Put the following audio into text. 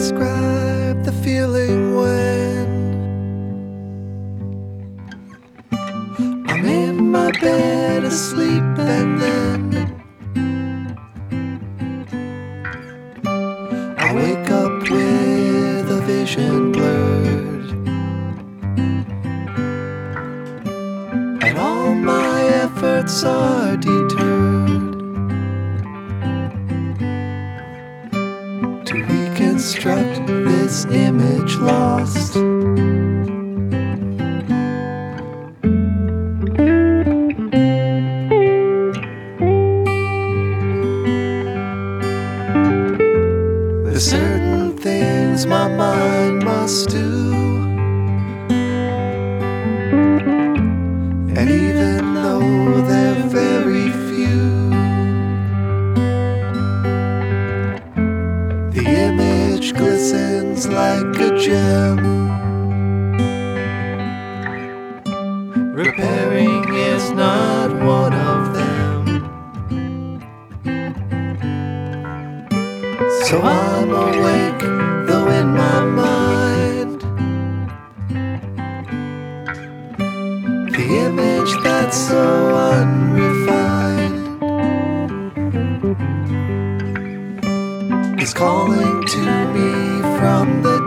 describe the feeling when I'm in my bed asleep and then I wake up with a vision blurred and all my efforts are deterred to reconstruct this image lost. There's certain things my mind must do, and even though they're very few, the image glistens like a gem. Repairing is not one of them. So I'm awake, though in my mind the image that's so unrefined is calling to me from the